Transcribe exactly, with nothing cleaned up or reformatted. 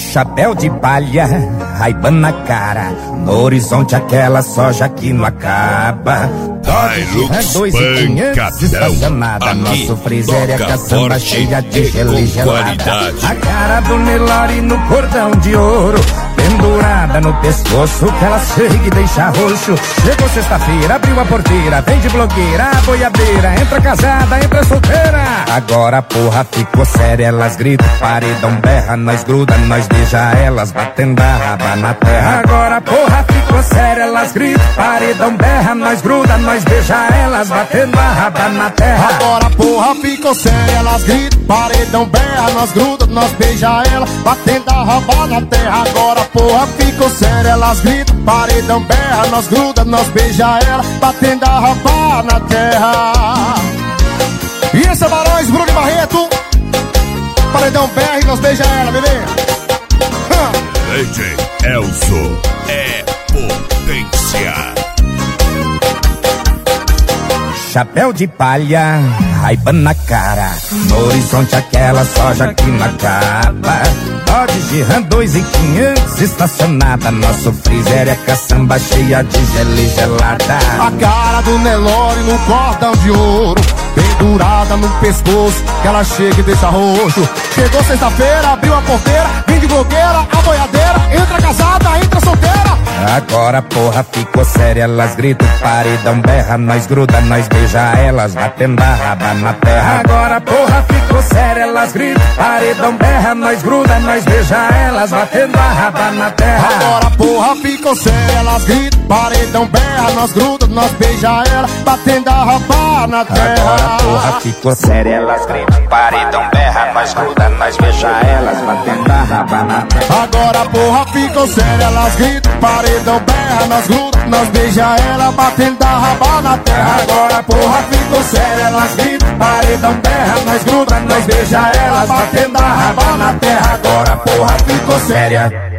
Chapéu de palha, Ray-Ban na cara, no horizonte aquela soja que não acaba. Hilux dois e quinhentos estacionada, nosso freezer é caçamba cheia de gelo e gelada. A cara do Nelore no cordão de ouro, pendurada no pescoço, que ela chega e deixa roxo. Chegou sexta-feira, abriu a porteira, vem de blogueira, a boiadeira, entra casada, entra solteira. Agora a porra ficou séria, elas gritam, paredão berra, nós gruda, nós beija elas, batendo a raba na terra. Agora a porra ficou séria, elas gritam, paredão berra, nós gruda, nós beija elas, batendo a raba na terra. Agora a porra ficou séria, elas gritam, paredão berra, nós gruda, nós beija elas, batendo a raba na terra. Agora a porra ficou séria, elas gritam, paredão berra, nós gruda, nós beija ela, batendo a raba na terra. E esse é Barões, Bruno e Barreto, paredão berra e nós beija ela, bebê. D J Elzo é potência. Chapéu de palha, Ray-Ban na cara, no horizonte aquela soja que não acaba. Dodge Ram dois e quinhentos estacionada, nosso freezer é caçamba cheia de gelo e gelada. A cara do Nelore no cordão de ouro, pendurada no pescoço, que ela chega e deixa roxo. Chegou sexta-feira, abriu a porteira, vem de blogueira, a boiadeira, entra casada, entra solteira. Agora a porra ficou séria, elas gritam, paredão berra, nós gruda, nós beija elas, batendo a raba na terra. Agora a porra ficou séria, elas gritam, paredão berra, nós gruda, nós beija elas, batendo a raba na terra. Agora a porra ficou séria, elas gritam, paredão berra, nós gruda, nós beija ela, batendo a raba na terra. Agora a porra ficou séria, elas gritam, paredão berra, nós gruda, nós beija elas, batendo a raba na terra. Agora a porra ficou séria, elas gritam, paredão berra, nós gruda, nós beija ela, batendo a raba na terra. Agora a porra ficou séria, elas gritam, paredão berra, nós gruda, nós beija elas, batendo a raba na terra. Agora a porra ficou séria.